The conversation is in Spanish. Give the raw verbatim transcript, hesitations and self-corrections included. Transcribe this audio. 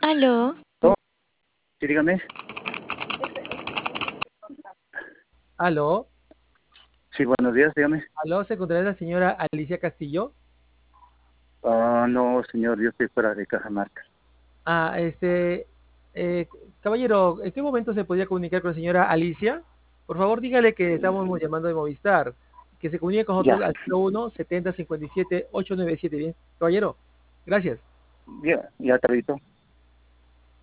Aló, Oh, sí, dígame. Aló, Sí, buenos días, dígame. aló, ¿se encontrará la señora Alicia Castillo? Ah, no, señor, yo estoy fuera de Cajamarca. Ah, este, eh, caballero, ¿en qué momento se podría comunicar con la señora Alicia? Por favor, dígale que estamos llamando de Movistar, que se comunique con Ya, nosotros al cero uno setenta cincuenta y siete ocho nueve siete. Bien, caballero, gracias. ya, ya, Carlito.